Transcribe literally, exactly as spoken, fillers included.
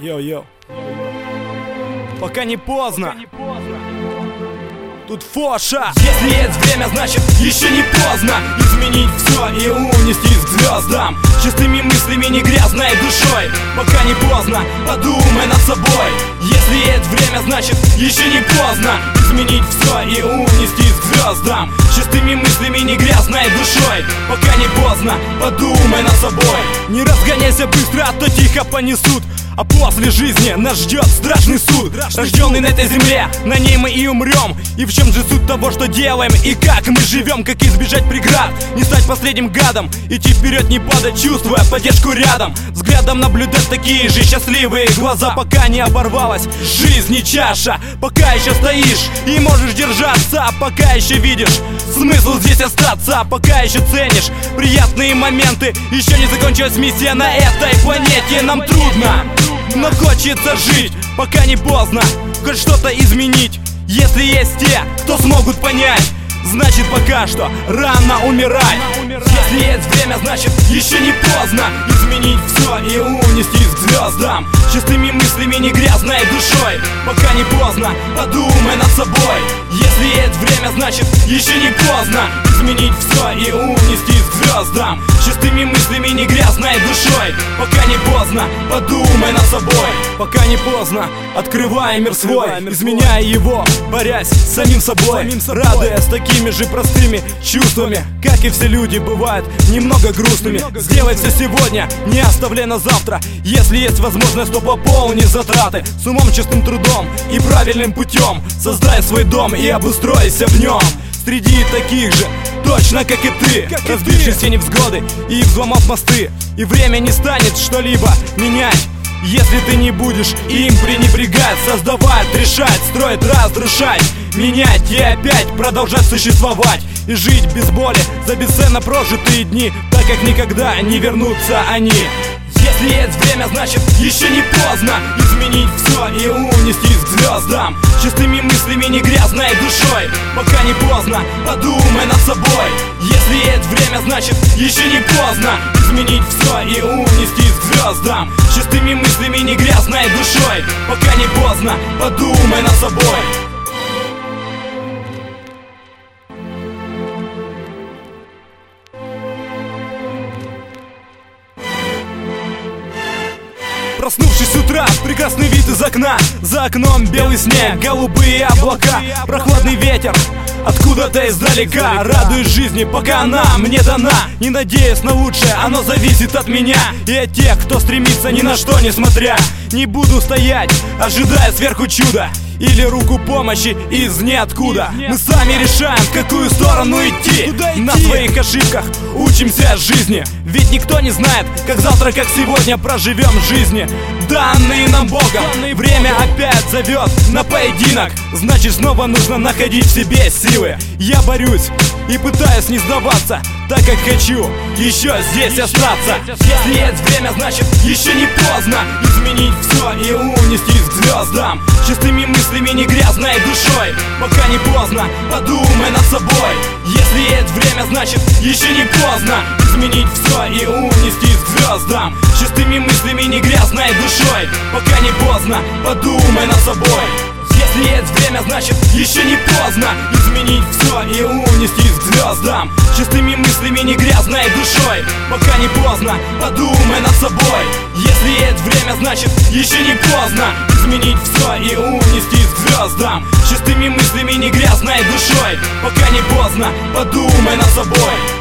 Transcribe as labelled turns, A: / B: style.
A: Йоу-йоу. Пока не поздно. Тут Фоша.
B: Если есть время, значит еще не поздно изменить все и унестись к звездам чистыми мыслями, не грязной душой. Пока не поздно, подумай над собой. Если есть время, значит еще не поздно изменить все и унестись к звездам чистыми мыслями, не грязной душой. Пока не поздно, подумай над собой.
A: Не разгоняйся быстро, а то тихо понесут. А после жизни нас ждет страшный суд. Рожденный на этой земле, на ней мы и умрем. И в чем же суть того, что делаем и как мы живем? Как избежать преград, не стать последним гадом, идти вперед, не падать, чувствуя поддержку рядом. Взглядом наблюдать такие же счастливые глаза. Пока не оборвалась жизнь и чаша, пока еще стоишь и можешь держаться, пока еще видишь смысл здесь остаться, пока еще ценишь приятные моменты. Еще не закончилась миссия на этой планете. Нам трудно, но хочется жить, пока не поздно хоть что-то изменить. Если есть те, кто смогут понять, значит пока что рано умирать.
B: Если есть время, значит еще не поздно изменить все и унестись к звездам чистыми мыслями, не грязной душой. Пока не поздно, подумай над собой. Если есть время, значит еще не поздно изменить все и унестись к звездам чистыми мыслями, не грязной душой. Пока не поздно, подумай над собой.
A: Пока не поздно, открывай мир свой, изменяя его, борясь с самим собой, радуясь такими же простыми чувствами. Как и все люди, бывают немного грустными. Сделай все сегодня, не оставляй на завтра. Если есть возможность, то пополни затраты с умом, честным трудом и правильным путем. Создай свой дом и обустройся в нем среди таких же, точно как и ты, разбившись все невзгоды и взломав мосты. И время не станет что-либо менять, если ты не будешь им пренебрегать. Создавать, решать, строить, разрушать, менять и опять продолжать существовать. И жить без боли за бесценно прожитые дни, так как никогда не вернутся они.
B: Если есть время, значит еще не поздно изменить все и унестись к звездам чистыми мыслями, не грязной душой. Пока не поздно, подумай над собой. Если есть время, значит еще не поздно изменить все и унестись к звездам чистыми мыслями, не грязной душой. Пока не поздно, подумай над собой.
A: Проснувшись с утра, прекрасный вид из окна. За окном белый снег, голубые облака, прохладный ветер откуда-то издалека. Радуюсь жизни, пока она мне дана, не надеясь на лучшее, оно зависит от меня и от тех, кто стремится ни на что не смотря. Не буду стоять, ожидая сверху чуда или руку помощи из ниоткуда. Мы сами решаем, в какую сторону идти. На своих ошибках учимся жизни, ведь никто не знает, как завтра, как сегодня проживем жизни, данные нам Богом. Время опять зовет на поединок, значит снова нужно находить в себе силы. Я борюсь и пытаюсь не сдаваться, так как хочу еще здесь остаться.
B: Если есть время, значит еще не поздно изменить все и унестись к звездам чистыми мыслями, не грязной душой. Пока не поздно, подумай над собой. Если есть время, значит еще не поздно изменить все и унестись к звездам чистыми мыслями, не грязной душой. Пока не поздно, подумай над собой. Если есть время, значит еще не поздно изменить все и унестись к звездам чистыми мыслями, не грязной душой. Пока не поздно, подумай над собой. Если есть время, значит еще не поздно изменить все и унестись к звездам чистыми мыслями, не грязной душой. Пока не поздно, подумай над собой.